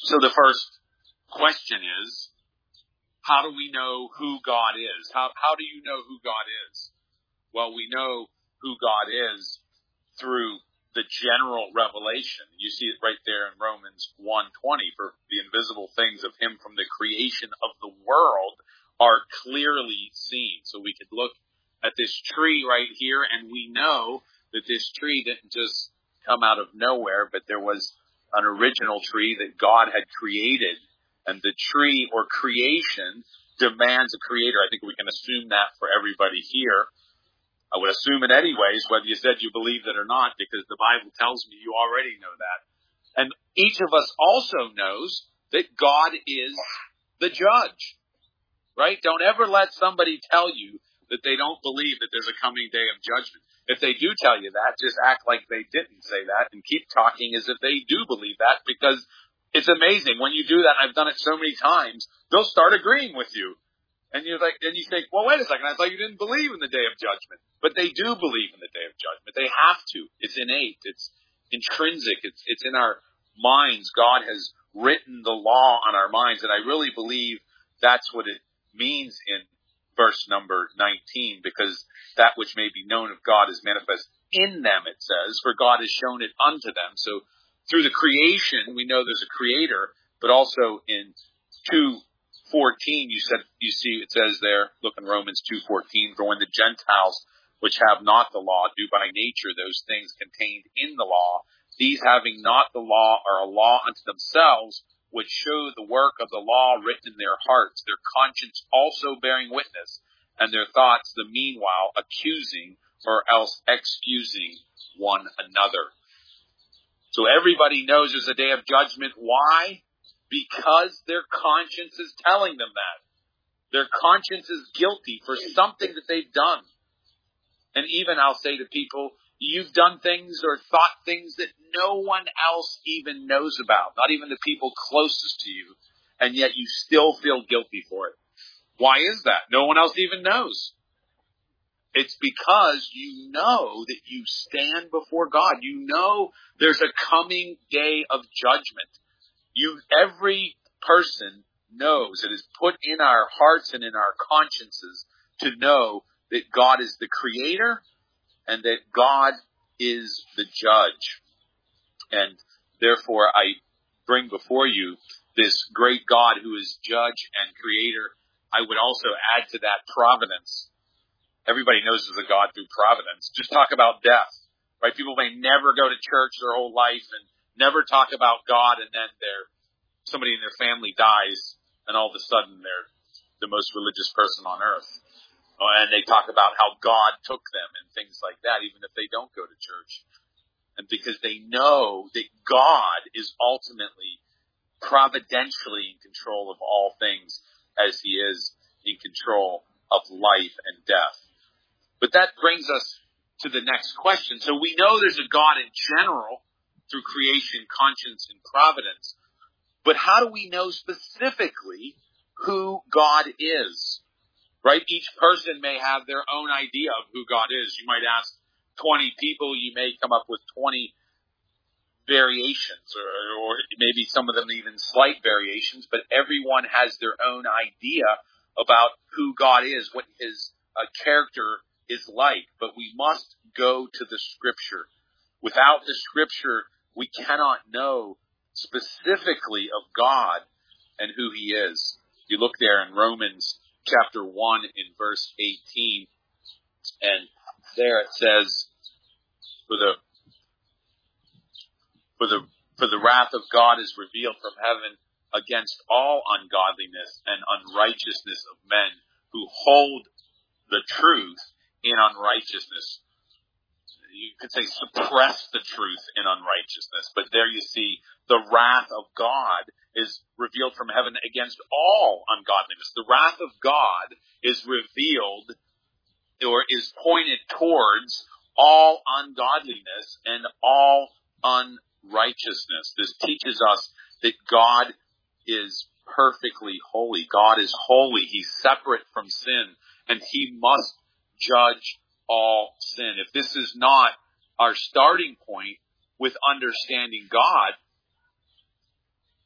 So the first question is, how do we know who God is? How do you know who God is? Well, we know who God is through the general revelation. You see it right there in Romans 1:20. For the invisible things of him from the creation of the world are clearly seen. So we could look at this tree right here, and we know that this tree didn't just come out of nowhere, but there was an original tree that God had created. And the tree or creation demands a creator. I think we can assume that for everybody here. I would assume it anyways, whether you said you believed it or not, because the Bible tells me you already know that. And each of us also knows that God is the judge, right? Don't ever let somebody tell you that they don't believe that there's a coming day of judgment. If they do tell you that, just act like they didn't say that and keep talking as if they do believe that, because it's amazing. When you do that, and I've done it so many times, they'll start agreeing with you. And you're like, and you think, well, wait a second, I thought you didn't believe in the day of judgment. But they do believe in the day of judgment. They have to. It's innate. It's intrinsic. It's in our minds. God has written the law on our minds. And I really believe that's what it means in verse number 19, because that which may be known of God is manifest in them, it says, for God has shown it unto them. So through the creation, we know there's a creator, but also in 2:14, you see it says there, look in Romans 2:14, for when the Gentiles which have not the law do by nature those things contained in the law, these having not the law are a law unto themselves, which show the work of the law written in their hearts, their conscience also bearing witness, and their thoughts the meanwhile accusing or else excusing one another. So everybody knows there's a day of judgment. Why? Because their conscience is telling them that. Their conscience is guilty for something that they've done. And even I'll say to people, you've done things or thought things that no one else even knows about, not even the people closest to you, and yet you still feel guilty for it. Why is that? No one else even knows. It's because you know that you stand before God. You know there's a coming day of judgment. Every person knows, it is put in our hearts and in our consciences to know that God is the creator and that God is the judge. And therefore I bring before you this great God who is judge and creator. I would also add to that providence. Everybody knows there's a God through providence. Just talk about death, right? People may never go to church their whole life and never talk about God, and then somebody in their family dies, and all of a sudden they're the most religious person on earth. And they talk about how God took them and things like that, even if they don't go to church. And because they know that God is ultimately, providentially in control of all things, as he is in control of life and death. But that brings us to the next question. So we know there's a God in general through creation, conscience, and providence. But how do we know specifically who God is? Right? Each person may have their own idea of who God is. You might ask 20 people, you may come up with 20 variations, or maybe some of them even slight variations, but everyone has their own idea about who God is, what his character is like. But we must go to the Scripture. Without the Scripture, we cannot know specifically of God and who he is. You look there in Romans chapter 1 in verse 18, and there it says, For the wrath of God is revealed from heaven against all ungodliness and unrighteousness of men who hold the truth in unrighteousness. You could say suppress the truth in unrighteousness, but there you see the wrath of God is revealed from heaven against all ungodliness. The wrath of God is revealed or is pointed towards all ungodliness and all unrighteousness. This teaches us that God is perfectly holy. God is holy. He's separate from sin, and he must judge all sin. If this is not our starting point with understanding God,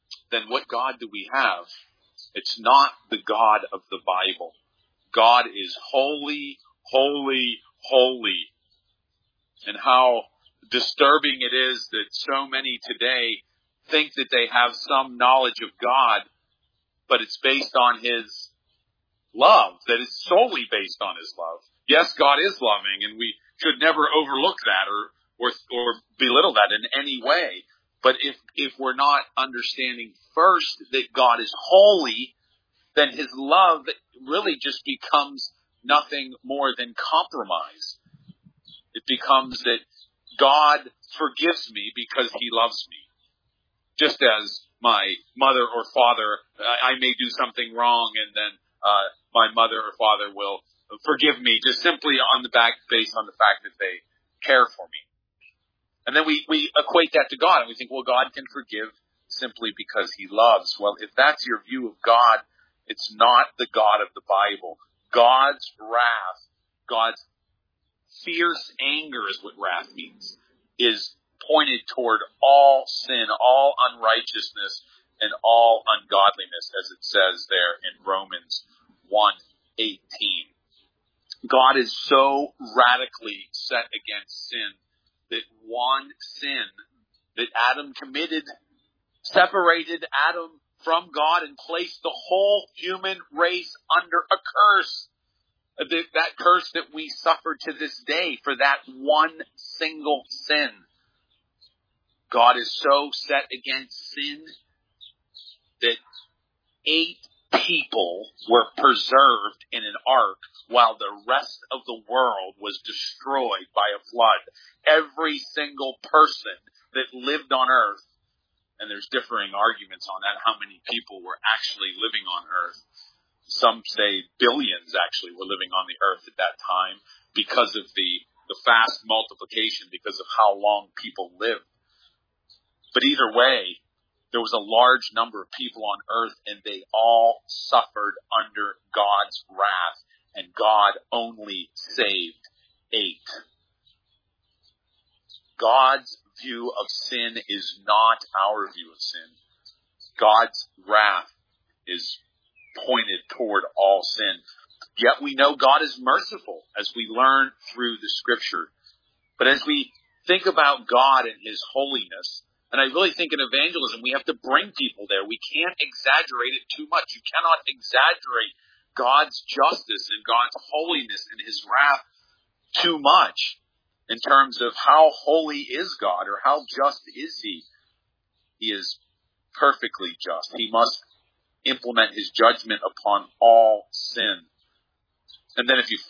then what God do we have? It's not the God of the Bible. God is holy, holy, holy. And how disturbing it is that so many today think that they have some knowledge of God, but it's based on His love, that it's solely based on His love. Yes, God is loving, and we should never overlook that or belittle that in any way. But if we're not understanding first that God is holy, then His love really just becomes nothing more than compromise. It becomes that God forgives me because He loves me. Just as my mother or father, I may do something wrong, and then my mother or father will forgive me just simply based on the fact that they care for me. And then we equate that to God, and we think, well, God can forgive simply because He loves. Well, if that's your view of God, it's not the God of the Bible. God's wrath, God's fierce anger is what wrath means, is pointed toward all sin, all unrighteousness, and all ungodliness, as it says there in Romans 1:18. God is so radically set against sin that one sin that Adam committed separated Adam from God and placed the whole human race under a curse. That curse that we suffer to this day for that one single sin. God is so set against sin that 8 people were preserved in an ark while the rest of the world was destroyed by a flood. Every single person that lived on earth, and there's differing arguments on that, how many people were actually living on earth. Some say billions actually were living on the earth at that time because of the fast multiplication, because of how long people lived. But either way, there was a large number of people on earth, and they all suffered under God's wrath, and God only saved 8. God's view of sin is not our view of sin. God's wrath is pointed toward all sin. Yet we know God is merciful, as we learn through the Scripture. But as we think about God and His holiness, and I really think in evangelism we have to bring people there. We can't exaggerate it too much. You cannot exaggerate God's justice and God's holiness and His wrath too much in terms of how holy is God or how just is He. He is perfectly just. He must implement His judgment upon all sin. And then if you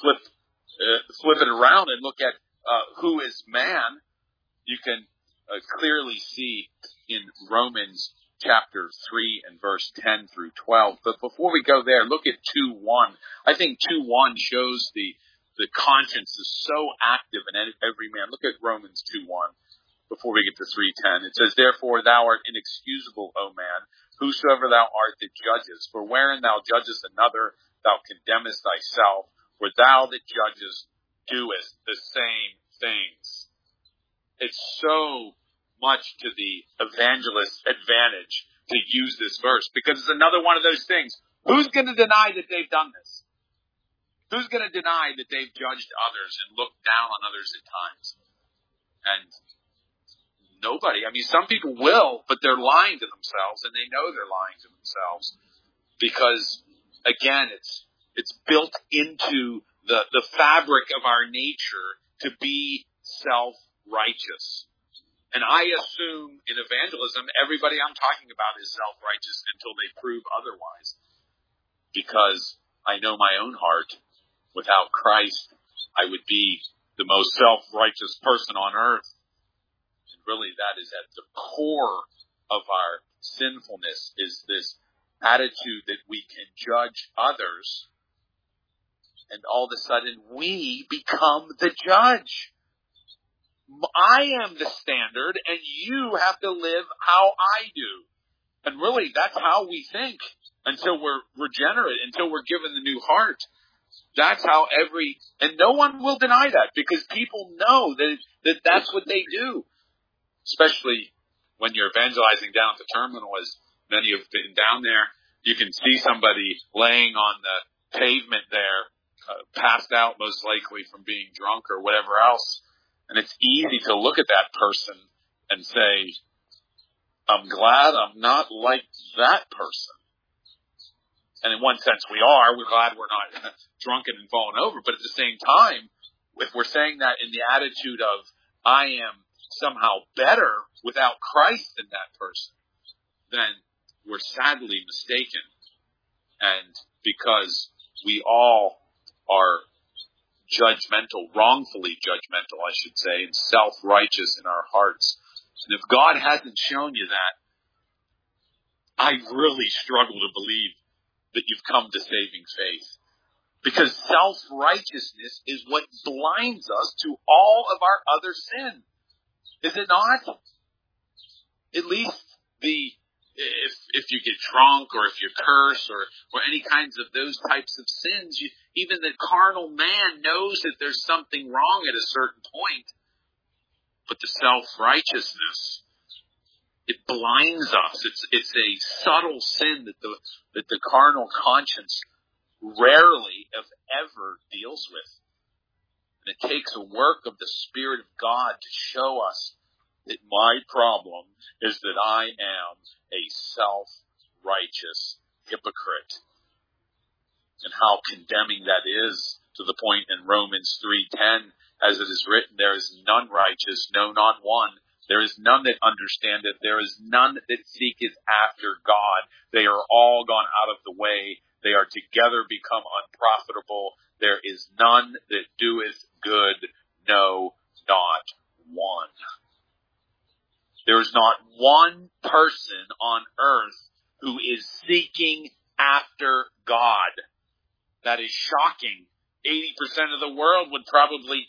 flip it around and look at who is man, you can clearly see in Romans chapter 3 and verse 10 through 12. But before we go there, look at 2:1. I think 2:1 shows the conscience is so active in every man. Look at Romans 2:1 before we get to 3:10. It says, "Therefore thou art inexcusable, O man, whosoever thou art that judgest. For wherein thou judgest another, thou condemnest thyself. For thou that judgest doest the same things." It's so much to the evangelist's advantage to use this verse, because it's another one of those things. Who's going to deny that they've done this? Who's going to deny that they've judged others and looked down on others at times? And nobody. I mean, some people will, but they're lying to themselves, and they know they're lying to themselves because, again, it's built into the fabric of our nature to be self-righteous. And I assume in evangelism, everybody I'm talking about is self-righteous until they prove otherwise. Because I know my own heart. Without Christ, I would be the most self-righteous person on earth. And really that is at the core of our sinfulness, is this attitude that we can judge others, and all of a sudden we become the judge. I am the standard, and you have to live how I do. And really, that's how we think until we're regenerate, until we're given the new heart. That's how and no one will deny that, because people know that that's what they do. Especially when you're evangelizing down at the terminal, as many have been down there. You can see somebody laying on the pavement there, passed out most likely from being drunk or whatever else. And it's easy to look at that person and say, I'm glad I'm not like that person. And in one sense we are. We're glad we're not drunken and falling over. But at the same time, if we're saying that in the attitude of, I am somehow better without Christ than that person, then we're sadly mistaken. And because we all are judgmental, wrongfully judgmental, I should say, and self-righteous in our hearts. And if God hasn't shown you that, I really struggle to believe that you've come to saving faith. Because self-righteousness is what blinds us to all of our other sin. Is it not? At least if you get drunk or if you curse or any kinds of those types of sins, even the carnal man knows that there's something wrong at a certain point. But the self-righteousness, it blinds us. It's a subtle sin that the carnal conscience rarely, if ever, deals with. And it takes a work of the Spirit of God to show us that my problem is that I am a self-righteous hypocrite. And how condemning that is, to the point in Romans 3:10, as it is written, there is none righteous, no, not one. There is none that understandeth. There is none that seeketh after God. They are all gone out of the way. They are together become unprofitable. There is none that doeth good, no, not one. There is not one person on earth who is seeking after God. That is shocking. 80% of the world would probably,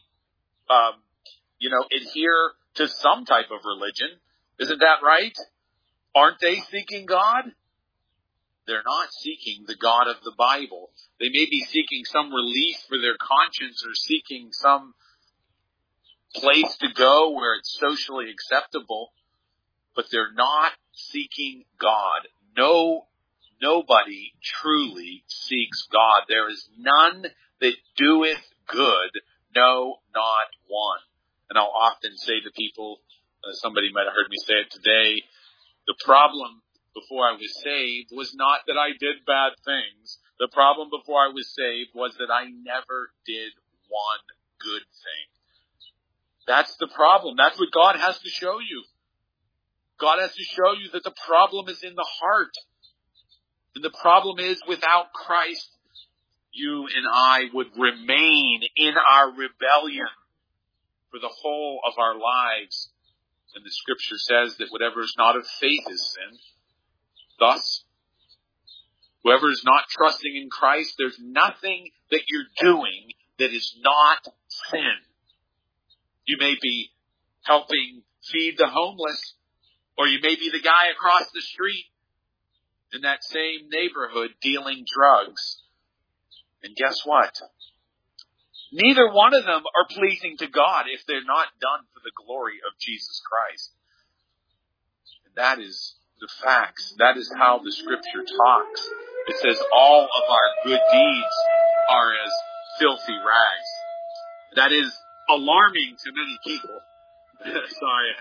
adhere to some type of religion. Isn't that right? Aren't they seeking God? They're not seeking the God of the Bible. They may be seeking some relief for their conscience or seeking some place to go where it's socially acceptable, but they're not seeking God. Nobody truly seeks God. There is none that doeth good, no, not one. And I'll often say to people, somebody might have heard me say it today, the problem before I was saved was not that I did bad things. The problem before I was saved was that I never did one good thing. That's the problem. That's what God has to show you. God has to show you that the problem is in the heart. And the problem is, without Christ, you and I would remain in our rebellion for the whole of our lives. And the Scripture says that whatever is not of faith is sin. Thus, whoever is not trusting in Christ, there's nothing that you're doing that is not sin. You may be helping feed the homeless, or you may be the guy across the street in that same neighborhood dealing drugs. And guess what? Neither one of them are pleasing to God if they're not done for the glory of Jesus Christ. And that is the facts. That is how the Scripture talks. It says all of our good deeds are as filthy rags. That is alarming to many people. Sorry.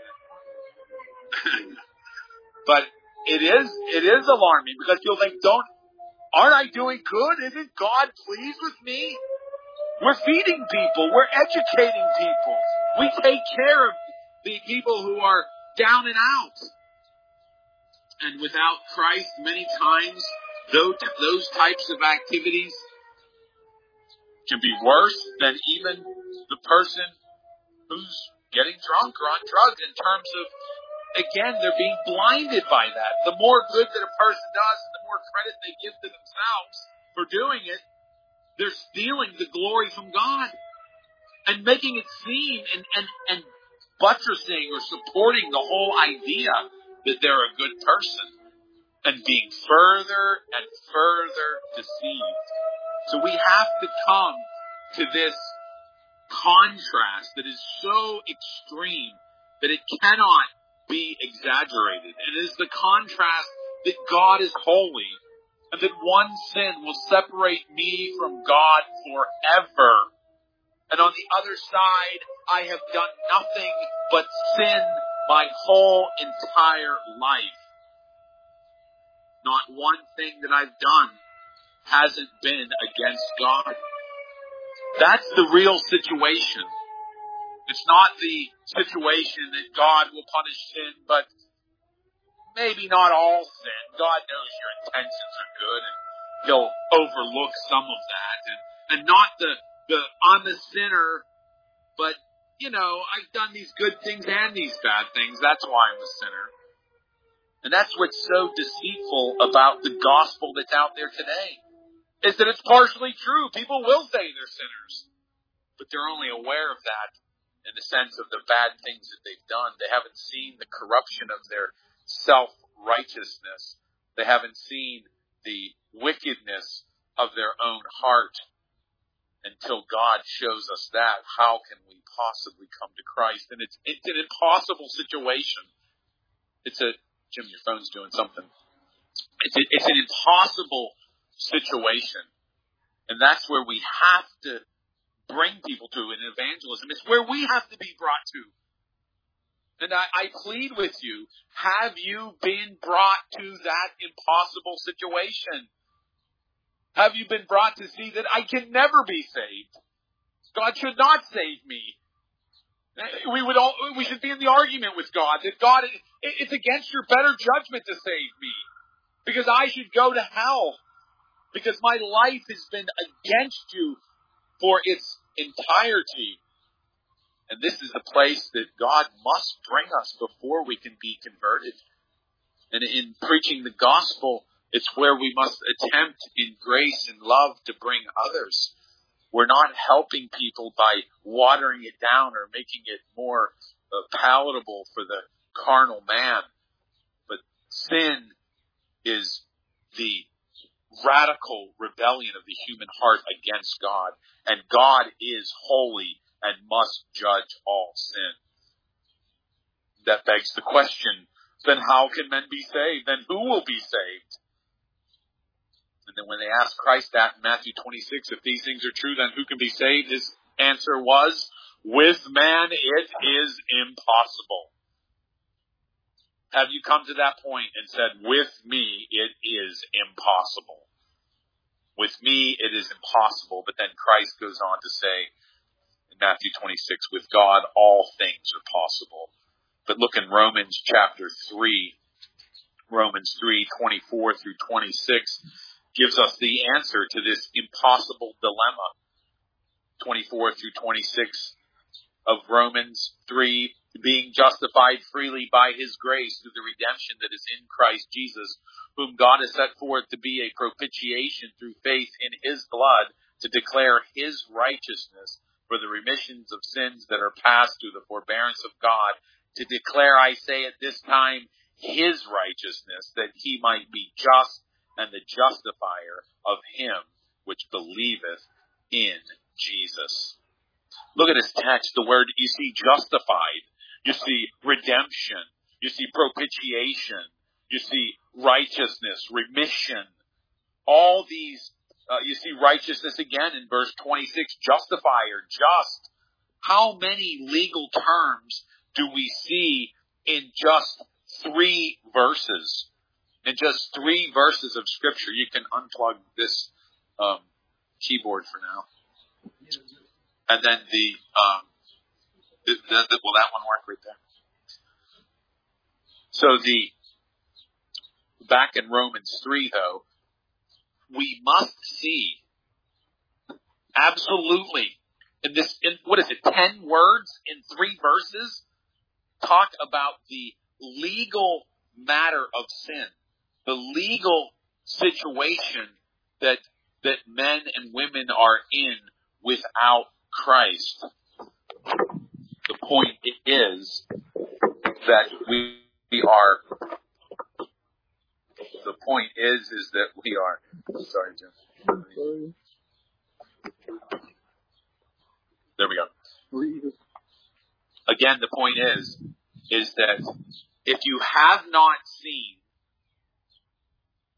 But it is alarming because people think, aren't I doing good? Isn't God pleased with me? We're feeding people. We're educating people. We take care of the people who are down and out. And without Christ, many times, those types of activities can be worse than even the person who's getting drunk or on drugs in terms of, again, they're being blinded by that. The more good that a person does and the more credit they give to themselves for doing it, they're stealing the glory from God and making it seem and buttressing or supporting the whole idea that they're a good person and being further and further deceived. So we have to come to this contrast that is so extreme that it cannot be exaggerated. It is the contrast that God is holy and that one sin will separate me from God forever. And on the other side, I have done nothing but sin my whole entire life. Not one thing that I've done hasn't been against God. That's the real situation. It's not the situation that God will punish sin, but maybe not all sin. God knows your intentions are good, and He'll overlook some of that. And not I'm a sinner, but, I've done these good things and these bad things. That's why I'm a sinner. And that's what's so deceitful about the gospel that's out there today, is that it's partially true. People will say they're sinners, but they're only aware of that in the sense of the bad things that they've done. They haven't seen the corruption of their self-righteousness. They haven't seen the wickedness of their own heart. Until God shows us that, how can we possibly come to Christ? And it's an impossible situation. Jim, your phone's doing something. It's an impossible situation. And that's where we have to bring people to in evangelism. It's where we have to be brought to. And I plead with you, have you been brought to that impossible situation? Have you been brought to see that I can never be saved? God should not save me. We should be in the argument with God that God, it's against your better judgment to save me, because I should go to hell, because my life has been against you for its entirety. And this is the place that God must bring us before we can be converted. And in preaching the gospel, it's where we must attempt in grace and love to bring others. We're not helping people by watering it down or making it more palatable for the carnal man. But sin is the radical rebellion of the human heart against God. And God is holy and must judge all sin. That begs the question, then how can men be saved? Then who will be saved? And then when they asked Christ that in Matthew 26, if these things are true, then who can be saved? His answer was, with man it is impossible. Have you come to that point and said, with me it is impossible? With me it is impossible. But then Christ goes on to say in Matthew 26, with God all things are possible. But look in Romans chapter 3, Romans 3:24 through 26 gives us the answer to this impossible dilemma. 24 through 26 of Romans 3, being justified freely by His grace through the redemption that is in Christ Jesus, whom God has set forth to be a propitiation through faith in His blood, to declare His righteousness for the remissions of sins that are past through the forbearance of God, to declare, I say at this time, His righteousness, that He might be just and the justifier of him which believeth in Jesus. Look at this text, the word, you see justified, you see redemption, you see propitiation, you see righteousness, remission. All these, you see righteousness again in verse 26, justifier, just. How many legal terms do we see in just 3 verses? In just 3 verses of Scripture. You can unplug this keyboard for now. And then will that one work right there? So back in Romans 3, though, we must see absolutely in 10 words in 3 verses, talk about the legal matter of sin. The legal situation that men and women are in without Christ. The point is that we are. The point is that we are. Sorry, Jim. There we go. Again, the point is that if you have not seen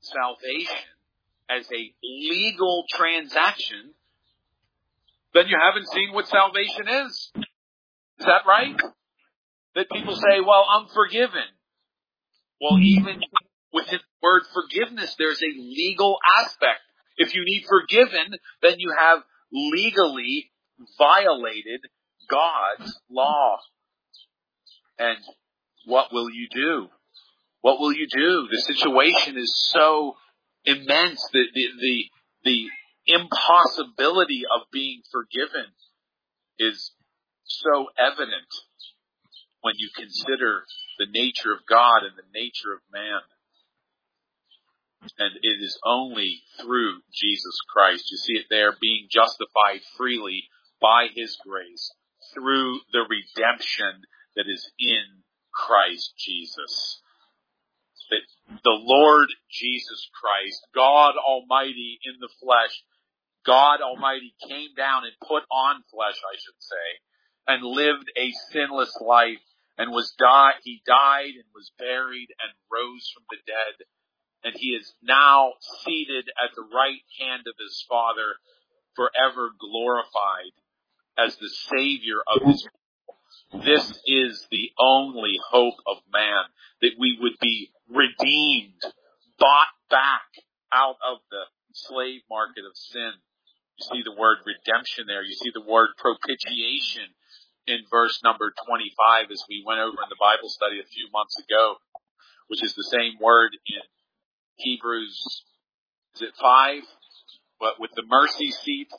salvation as a legal transaction, then you haven't seen what salvation is. Is that right? That people say, well, I'm forgiven. Well, even within the word forgiveness, there's a legal aspect. If you need forgiven, then you have legally violated God's law. And what will you do? What will you do? The situation is so immense that the impossibility of being forgiven is so evident when you consider the nature of God and the nature of man. And it is only through Jesus Christ. You see it there, being justified freely by His grace through the redemption that is in Christ Jesus. That the Lord Jesus Christ, God Almighty in the flesh, God Almighty came down and put on flesh, I should say, and lived a sinless life, and He died and was buried and rose from the dead. And He is now seated at the right hand of His Father, forever glorified as the Savior of His people. This is the only hope of man, that we would be redeemed, bought back out of the slave market of sin. You see the word redemption there. You see the word propitiation in verse number 25, as we went over in the Bible study a few months ago, which is the same word in Hebrews, is it 5? But with the mercy seat,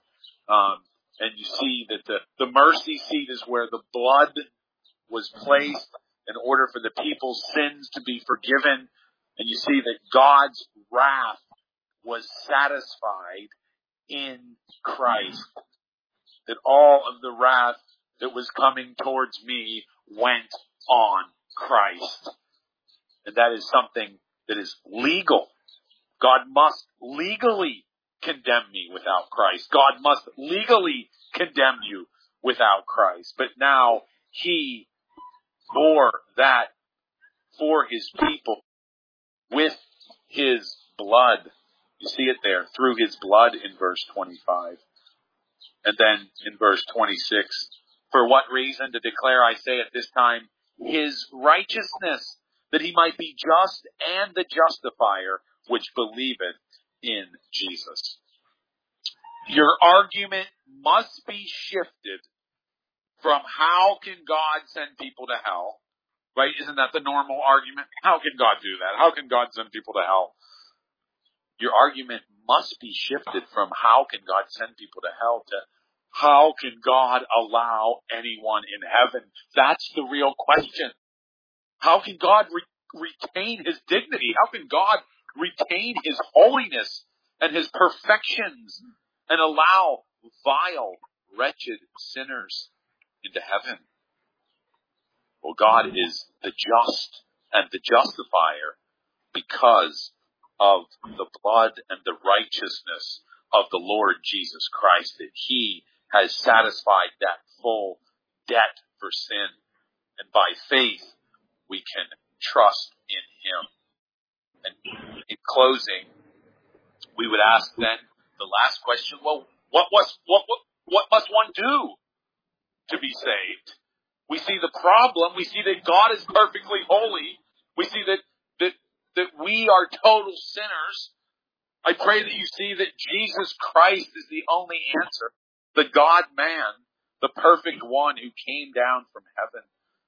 and you see that the mercy seat is where the blood was placed in order for the people's sins to be forgiven. And you see that God's wrath was satisfied in Christ. That all of the wrath that was coming towards me went on Christ. And that is something that is legal. God must legally condemn me without Christ. God must legally condemn you without Christ. But now He bore that for His people with His blood. You see it there, through His blood in verse 25. And then in verse 26, for what reason? To declare, I say at this time, His righteousness, that He might be just and the justifier which believeth in Jesus. Your argument must be shifted from how can God send people to hell, right? Isn't that the normal argument? How can God do that? How can God send people to hell? Your argument must be shifted from how can God send people to hell to how can God allow anyone in heaven? That's the real question. How can God retain His dignity? How can God retain His holiness and His perfections and allow vile, wretched sinners into heaven? Well, God is the just and the justifier because of the blood and the righteousness of the Lord Jesus Christ, that He has satisfied that full debt for sin. And by faith, we can trust in Him. And in closing, we would ask then the last question, well, what must one do to be saved? We see the problem. We see that God is perfectly holy. We see that we are total sinners. I pray that you see that Jesus Christ is the only answer. The God-man, the perfect one who came down from heaven.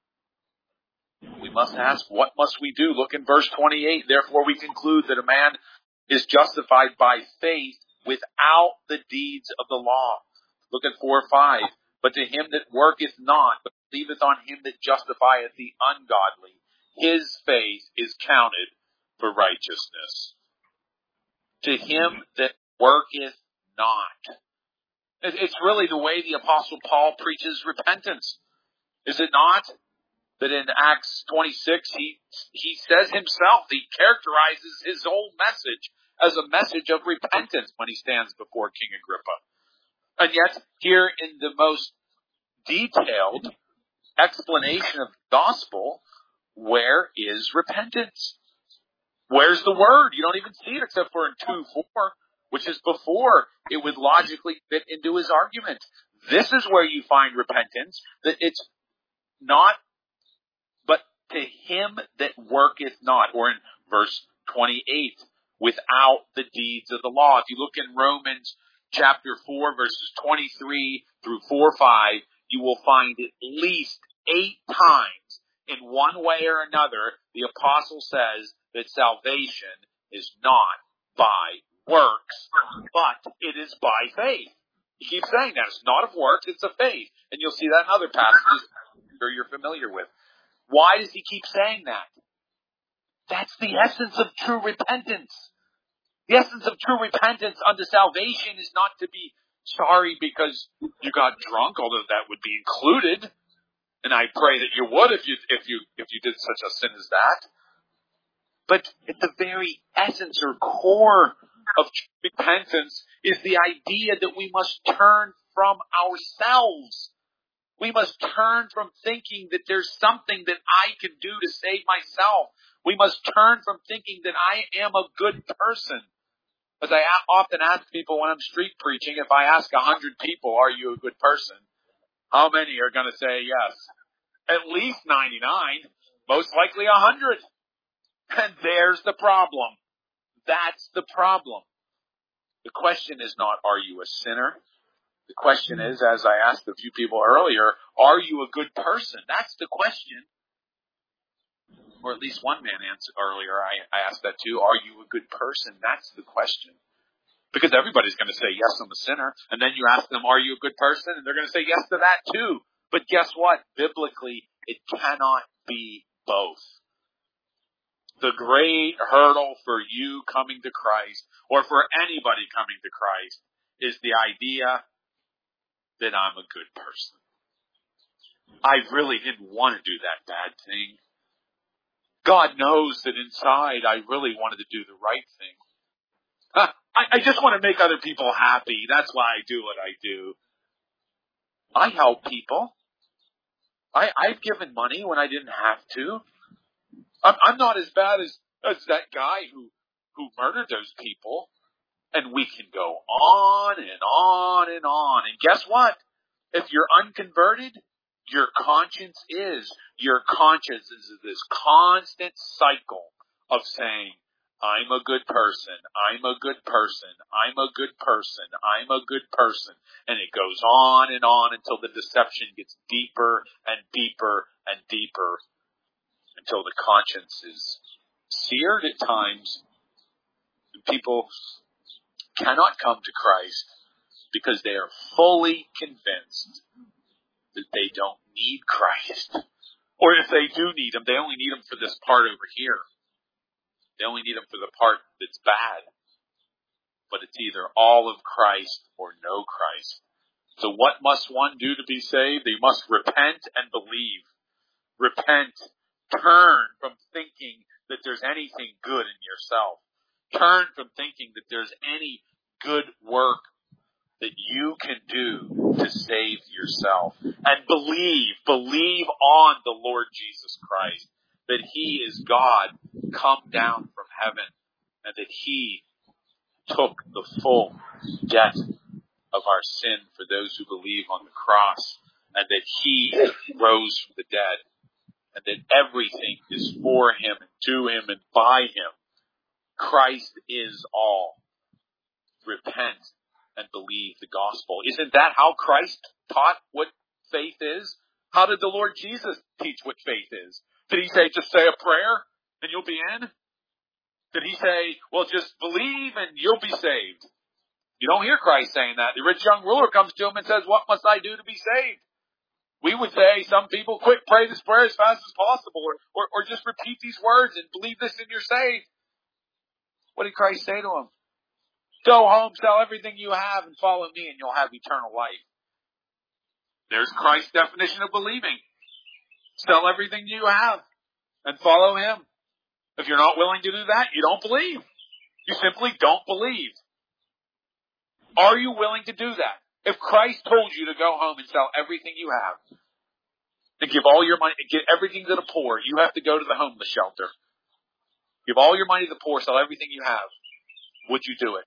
We must ask, what must we do? Look in verse 28. Therefore we conclude that a man is justified by faith without the deeds of the law. Look at 4:5. But to him that worketh not, but believeth on Him that justifieth the ungodly, his faith is counted for righteousness. To him that worketh not. It's really the way the Apostle Paul preaches repentance. Is it not? That in Acts 26, he says himself, he characterizes his whole message as a message of repentance when he stands before King Agrippa. And yet, here in the most detailed explanation of the gospel, where is repentance? Where's the word? You don't even see it except for in 2:4, which is before it would logically fit into his argument. This is where you find repentance, that it's not, but to him that worketh not, or in verse 28, without the deeds of the law. If you look in Romans chapter 4, verses 23 through 4-5, you will find at least 8 times in one way or another, the apostle says that salvation is not by works, but it is by faith. He keeps saying that. It's not of works, it's of faith. And you'll see that in other passages that you're familiar with. Why does he keep saying that? That's the essence of true repentance. The essence of true repentance unto salvation is not to be sorry because you got drunk, although that would be included. And I pray that you would if you did such a sin as that. But at the very essence or core of repentance is the idea that we must turn from ourselves. We must turn from thinking that there's something that I can do to save myself. We must turn from thinking that I am a good person. As I often ask people when I'm street preaching, if I ask 100 people, are you a good person? How many are going to say yes? At least 99, most likely 100. And there's the problem. That's the problem. The question is not, are you a sinner? The question is, as I asked a few people earlier, are you a good person? That's the question. Or at least one man answered earlier, I asked that too. Are you a good person? That's the question. Because everybody's going to say, yes, I'm a sinner. And then you ask them, are you a good person? And they're going to say yes to that too. But guess what? Biblically, it cannot be both. The great hurdle for you coming to Christ, or for anybody coming to Christ, is the idea that I'm a good person. I really didn't want to do that bad thing. God knows that inside I really wanted to do the right thing. I just want to make other people happy. That's why I do what I do. I help people. I've given money when I didn't have to. I'm not as bad as that guy who murdered those people. And we can go on and on and on. And guess what? If you're unconverted, your conscience is this constant cycle of saying, I'm a good person, I'm a good person, I'm a good person, I'm a good person. And it goes on and on until the deception gets deeper and deeper and deeper, until the conscience is seared at times. And people cannot come to Christ because they are fully convinced that they don't need Christ. Or if they do need him, they only need him for this part over here. They only need him for the part that's bad. But it's either all of Christ or no Christ. So what must one do to be saved? They must repent and believe. Repent. Turn from thinking that there's anything good in yourself. Turn from thinking that there's any good work that you can do to save yourself. And believe on the Lord Jesus Christ, that he is God come down from heaven, and that he took the full debt of our sin for those who believe on the cross, and that he rose from the dead, and that everything is for him and to him and by him. Christ is all. Repent and believe the gospel. Isn't that how Christ taught what faith is? How did the Lord Jesus teach what faith is? Did he say, just say a prayer and you'll be in? Did he say, well, just believe and you'll be saved? You don't hear Christ saying that. The rich young ruler comes to him and says, what must I do to be saved? We would say, some people, quick, pray this prayer as fast as possible, or just repeat these words and believe this and you're saved. What did Christ say to him? Go home, sell everything you have, and follow me, and you'll have eternal life. There's Christ's definition of believing. Sell everything you have, and follow him. If you're not willing to do that, you don't believe. You simply don't believe. Are you willing to do that? If Christ told you to go home and sell everything you have, and give all your money, and give everything to the poor, you have to go to the homeless shelter. Give all your money to the poor, sell everything you have. Would you do it?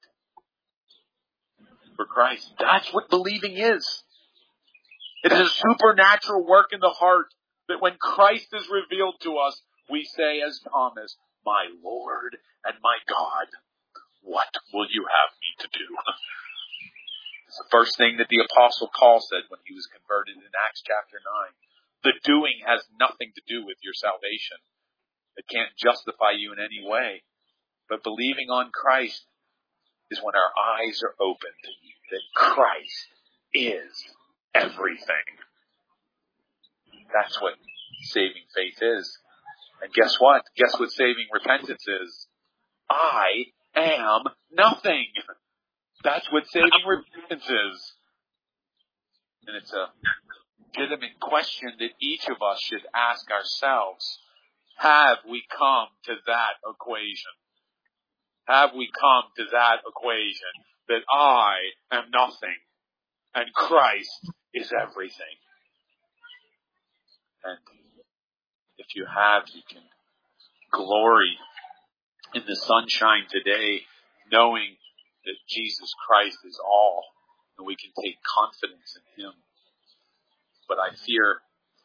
For Christ. That's what believing is. It is a supernatural work in the heart that when Christ is revealed to us, we say as Thomas, my Lord and my God, what will you have me to do? It's the first thing that the Apostle Paul said when he was converted in Acts chapter 9. The doing has nothing to do with your salvation. It can't justify you in any way. But believing on Christ is when our eyes are opened that Christ is everything. That's what saving faith is. And guess what? Guess what saving repentance is? I am nothing. That's what saving repentance is. And it's a legitimate question that each of us should ask ourselves. Have we come to that equation? Have we come to that equation that I am nothing and Christ is everything? And if you have, you can glory in the sunshine today, knowing that Jesus Christ is all, and we can take confidence in Him. But I fear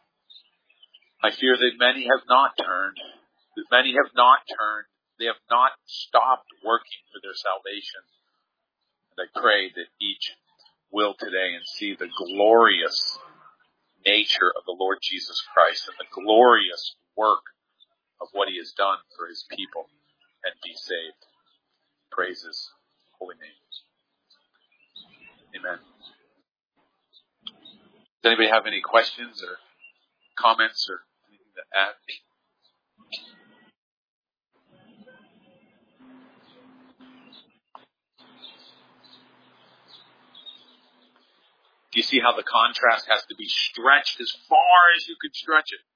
that many have not turned. That many have not turned. They have not stopped working for their salvation. And I pray that each will today and see the glorious nature of the Lord Jesus Christ and the glorious work of what He has done for His people and be saved. Praise His holy name. Amen. Does anybody have any questions or comments or anything to add? Do you see how the contrast has to be stretched as far as you could stretch it?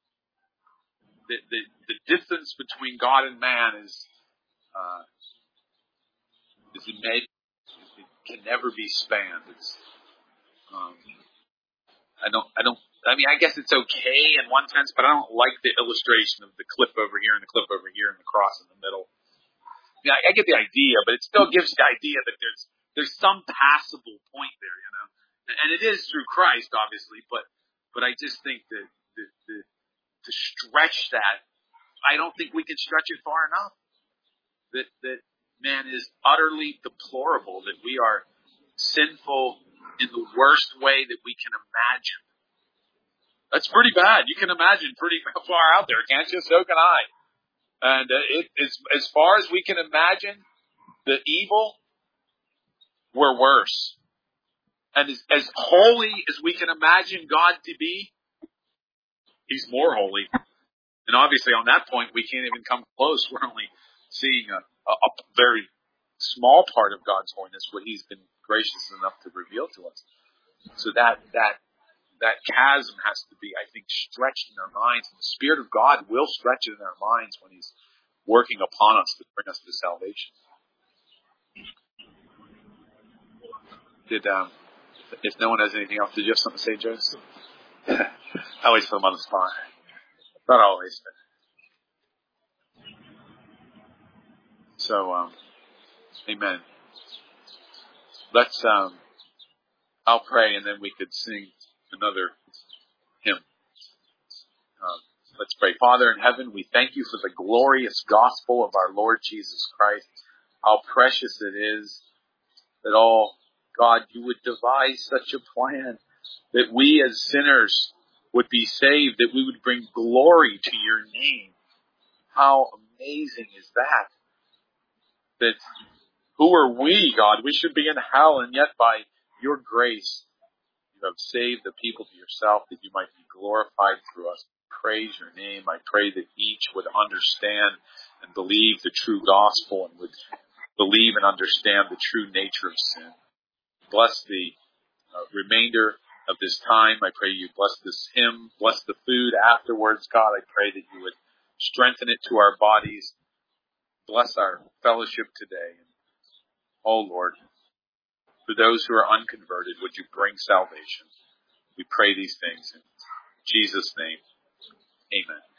The distance between God and man is immense. It can never be spanned. It's I guess it's okay in one sense, but I don't like the illustration of the cliff over here and the cliff over here and the cross in the middle. I get the idea, but it still gives the idea that there's some passable point there, and it is through Christ, obviously. But I just think that to stretch that, I don't think we can stretch it far enough. That man is utterly deplorable. That we are sinful in the worst way that we can imagine. That's pretty bad. You can imagine pretty far out there, can't you? So can I. And as far as we can imagine the evil, we're worse. And as holy as we can imagine God to be, He's more holy. And obviously on that point, we can't even come close. We're only seeing a very small part of God's holiness, what He's been gracious enough to reveal to us. So that chasm has to be, I think, stretched in our minds. And the Spirit of God will stretch it in our minds when He's working upon us to bring us to salvation. If no one has anything else, did you have something to say, Joseph? I always put them on the spot. Not always. So, amen. Let's, I'll pray and then we could sing another hymn. Let's pray. Father in heaven, we thank You for the glorious gospel of our Lord Jesus Christ. How precious it is that God, You would devise such a plan that we as sinners would be saved, that we would bring glory to Your name. How amazing is that? That who are we, God? We should be in hell, and yet by Your grace, You have saved the people to Yourself, that You might be glorified through us. Praise Your name. I pray that each would understand and believe the true gospel and would believe and understand the true nature of sin. Bless the remainder of this time. I pray You bless this hymn, bless the food afterwards. God, I pray that You would strengthen it to our bodies. Bless our fellowship today. Oh Lord, for those who are unconverted, would You bring salvation? We pray these things in Jesus' name. Amen.